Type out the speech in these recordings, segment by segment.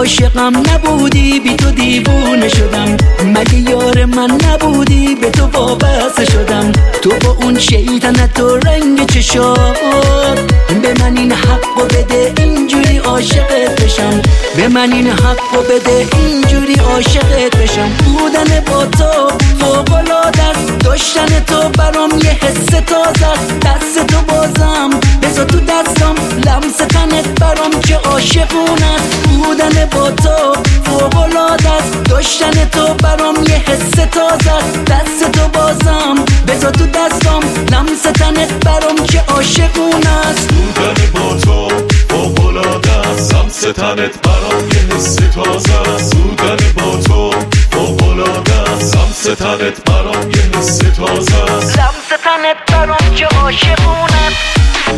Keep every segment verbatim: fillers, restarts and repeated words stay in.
عاشقم نبودی بی تو دیوونه شدم، مگه یار من نبودی به تو وابسته شدم. تو با اون شیطنت و رنگ چشات به من این حقو بده اینجوری عاشقت بشم، به من این حقو بده اینجوری عاشقت بشم. بودن با تو فوق‌العاده است، داشتن تو برام یه حس تازه است. دست تو بازم بذار تو دستم، لمس تنت برام که عاشقونه است. بودن با تو فوق‌العاده است، داشتن تو برام یه حس تازه است. دست تو بازم بذار تو دستم، لمس تنت برام که عاشقونه است. بودن با تو فوق‌العاده است، لمس تنت برام یه حس تازه است. بودن با تو فوق‌العاده است، لمس تنت برام یه حس تازه است. لمس تنت برام که عاشقونه است.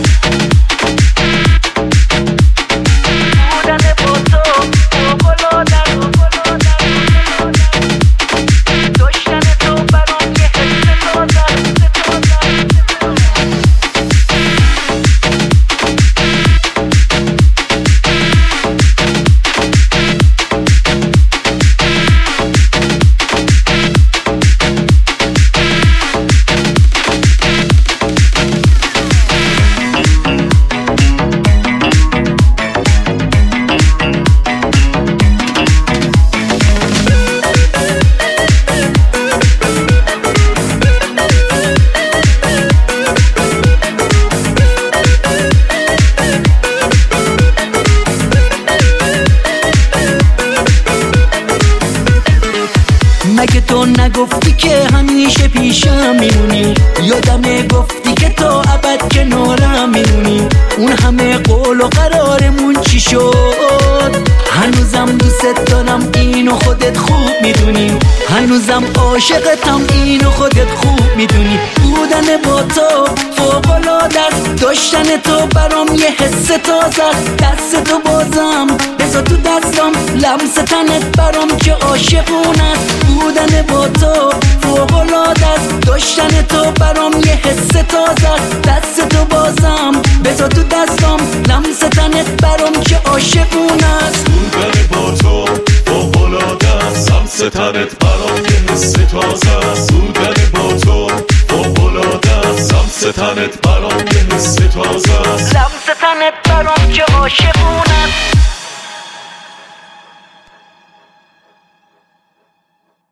مگه تو نگفتی که همیشه پیشم میمونی؟ یادمه گفتی که تا ابد کنارم میمونی. اون همه قول و قرارمون چی شد؟ هنوزم دوست دارم اینو خودت خوب میدونی، هنوزم عاشقتم اینو خودت خوب میدونی. بودن با تو فوق‌العاده است، داشتن تو برام یه حس تازه است. دست تو بازم بذار تو دستم، لمس تنت برام که عاشقونه است. بودن با تو فوق‌العاده است، داشتن تو برام یه حس تازه است. دست تو بازم بذار تو دستم، لمس تنت برام که عاشقونه است. بودن با تو فوق‌العاده است، لمس تنت برام یه حس تازه است. بودن با تو فوق‌العاده است، لمس تنت برام یه حس تازه است. لمس تنت برام که عاشقونه